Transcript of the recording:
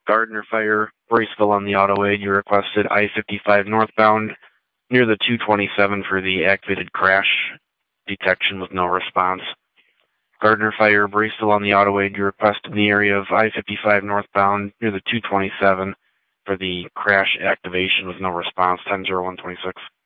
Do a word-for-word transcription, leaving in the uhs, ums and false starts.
Gardner Fire, Braceville on the Autoway. You requested I fifty-five northbound near the two twenty-seven for the activated crash detection with no response. Gardner Fire, Braceville on the Autoway. You requested in the area of I fifty-five northbound near the two twenty-seven for the crash activation with no response, ten zero one twenty-six.